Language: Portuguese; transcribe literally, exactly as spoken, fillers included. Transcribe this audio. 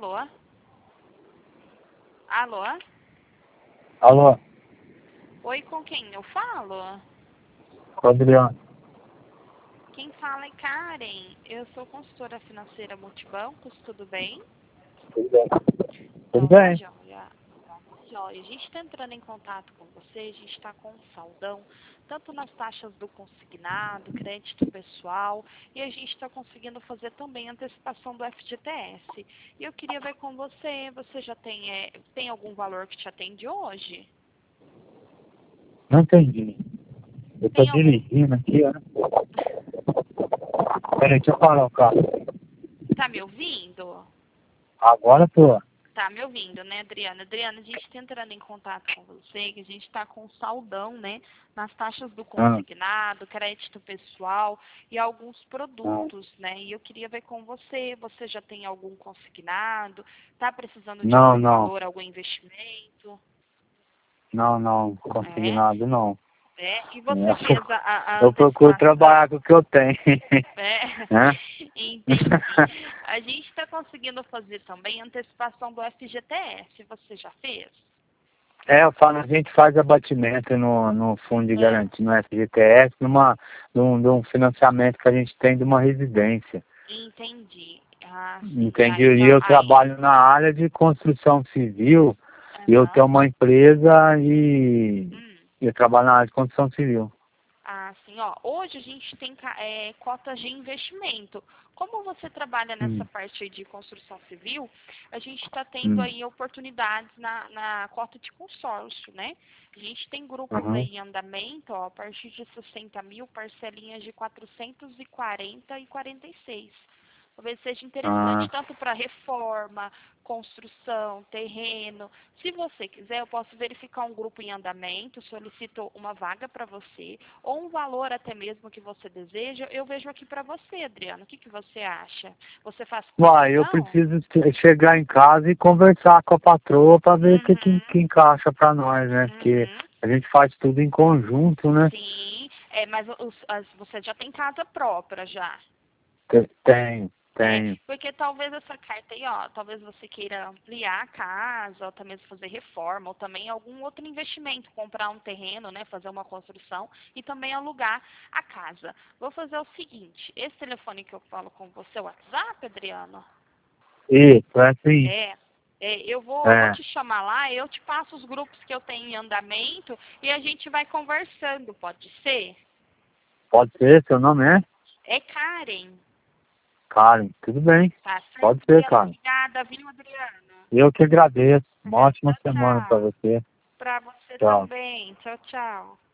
Alô? Alô? Alô, Oi, com quem eu falo? com o Adriano. Quem fala é Karen. Eu sou consultora financeira Multibancos, tudo bem? Tudo bem? Tudo Então, tá bem? joia. Joia. A gente está entrando em contato com você, a gente está com um saldão, tanto nas taxas do consignado, crédito pessoal, e a gente está conseguindo fazer também antecipação do F G T S. E eu queria ver com você, você já tem, é, tem algum valor que te atende hoje? Não entendi. Eu tô Tem algum... dirigindo aqui, ó. Peraí, deixa eu parar o carro. Tá me ouvindo? Agora tô. Tá me ouvindo, né, Adriana? Adriana, a gente está entrando em contato com você, que a gente está com saldão, né, nas taxas do Ah, consignado, crédito pessoal e alguns ah. produtos, né? E eu queria ver com você, você já tem algum consignado? Tá precisando de Não, algum não. valor, algum investimento? Não, não. Consegui É? nada, não. É? E É, você fez a, a a Eu procuro antecipação? trabalhar com o que eu tenho. É, Né? entendi. A gente está conseguindo fazer também antecipação do F G T S. Você já fez? É, eu falo, a gente faz abatimento no, no fundo de É, garantia, no F G T S, numa, num, num financiamento que a gente tem de uma residência. entendi. Ah, sim. Entendi. Aí, E então, eu aí. trabalho na área de construção civil, e eu Aham. tenho uma empresa e Hum. eu trabalho na área de construção civil. Ah, sim, ó. Hoje a gente tem ca- é, cotas de investimento. Como você trabalha nessa Hum, parte aí de construção civil, a gente está tendo hum, aí oportunidades na, na cota de consórcio, né? A gente tem grupos uhum. aí em andamento, ó, a partir de sessenta mil, parcelinhas de quatrocentos e quarenta e quarenta e seis. Talvez seja interessante, Ah, tanto para reforma, construção, terreno. Se você quiser, eu posso verificar um grupo em andamento, solicito uma vaga para você, ou um valor até mesmo que você deseja, eu vejo aqui para você, Adriano. O que, que você acha? Você faz Uai, eu cotação? preciso che- chegar em casa e conversar com a patroa para ver o que, que, Uhum, que encaixa para nós, né? Porque uhum. a gente faz tudo em conjunto, né? Sim, é, mas os- as- você já tem casa própria já. Te- Tenho, É, tenho. porque talvez essa carta aí, ó, talvez você queira ampliar a casa, ou também fazer reforma, ou também algum outro investimento, comprar um terreno, né, fazer uma construção e também alugar a casa. Vou fazer o seguinte, esse telefone que eu falo com você é o WhatsApp, Adriano? Isso, é assim. É, é, eu vou, eu vou É, te chamar lá, eu te passo os grupos que eu tenho em andamento e a gente vai conversando, pode ser? pode ser, seu nome é? É Karen, Karen, tudo bem. tá certo, Pode ser, Adriano? Karen. Obrigada, viu, Adriano? Eu que agradeço. Uma ótima Tchau, semana para tchau. você. Para você Tchau. também. Tchau, tchau.